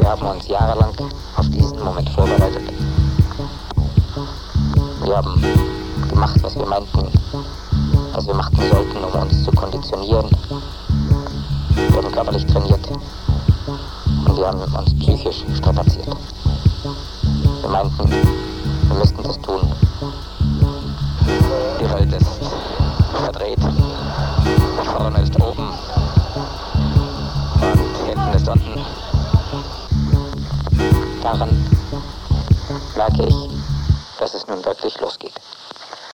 Wir haben uns jahrelang auf diesen Moment vorbereitet. Wir haben gemacht, was wir meinten, was wir machen sollten, um uns zu konditionieren. Wir haben körperlich trainiert und wir haben uns psychisch strapaziert. Wir meinten, wir müssten das tun. Die Welt ist verdreht. Vorne ist oben und hinten ist unten. Daran merke ich, dass es nun wirklich losgeht.